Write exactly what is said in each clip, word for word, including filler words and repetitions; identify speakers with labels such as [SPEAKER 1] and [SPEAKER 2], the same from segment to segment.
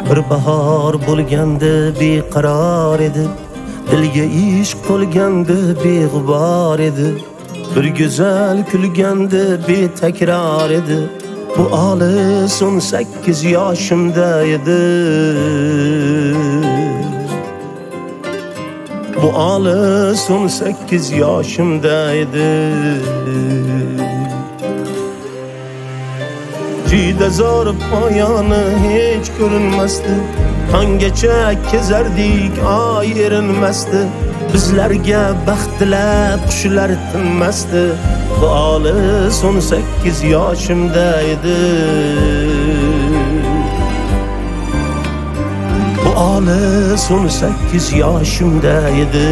[SPEAKER 1] Bir bahor bo'lganda beqaror edi, dilga ishq to'lganda beg'ubor edi. Bir go'zal kulganda betakror edi. Bu olis o'n sakkiz yoshimda edi. Bu olis o'n sakkiz yoshimda edi. Juda zo'r poyoni hech ko'rinmasdi. Tonggacha kezardik, oy erinmasdi. Bizlarga baxt tilab qushlar tinmasdi. Bu olis o'n sakkiz yoshimda edi. Bu olis o'n sakkiz yoshimda edi.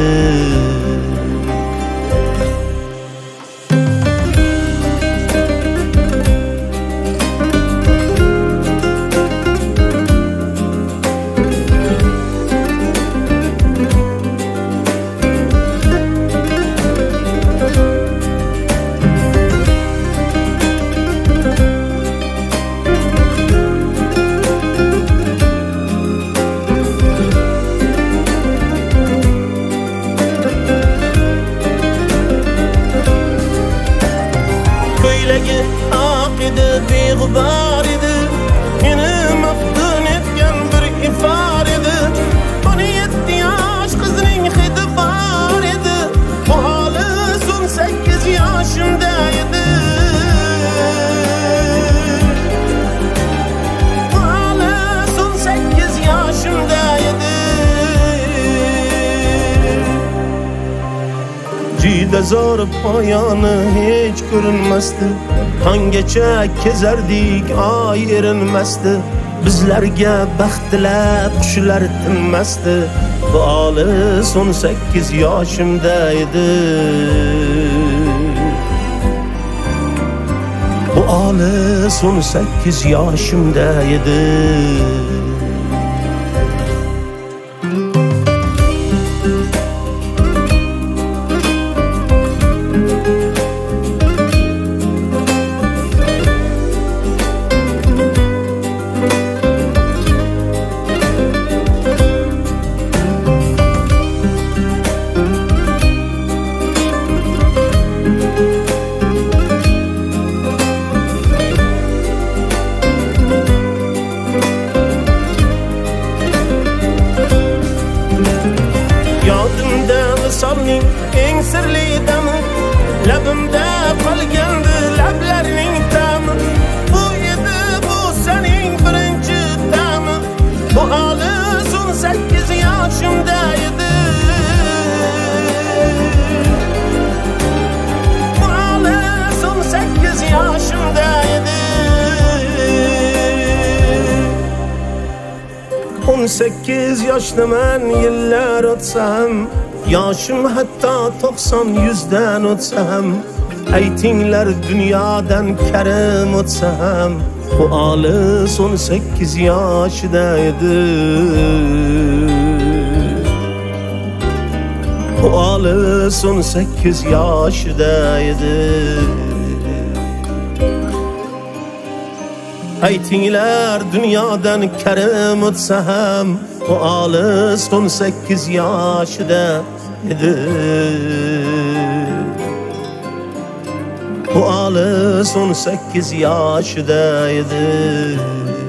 [SPEAKER 1] Aqidi beg'ubor edi, meni maftun etgan bir ifor edi. o'n yetti yosh qizning hidi bor edi. Bu olis o'n sakkiz yoshimda edi. Bu olis o'n sakkiz yoshimda edi. Juda zo'r poyoni hech ko'rinmasdi. Tonggacha kezardik, oy erinmasdi. Bizlarga baxt tilab qushlar tinmasdi. Bu olis o'n sakkiz yoshimda edi. Bu olis o'n sakkiz yoshimda edi. Yodimda visolning eng sirli dami, labimda qolgandi lablarning ta'mi. Bu edi bu sening birinchi ta'mi. Bu olis o'n sakkiz yoshimda edi. Bu olis o'n sakkiz yoshimda edi. o'n sakkiz yoshdaman, yillar o'tsam, yoshim hatto to'qson yuzdan o'tsam. Aytinglar dunyodan karim o'tsam, bu olis o'n sakkiz yoshida edi. Bu olis o'n sakkiz yoshida edi. Aytinglar dunyodan karim o'tsa ham, bu olis o'n sakkiz yoshida edi. Bu olis o'n sakkiz yoshida edi.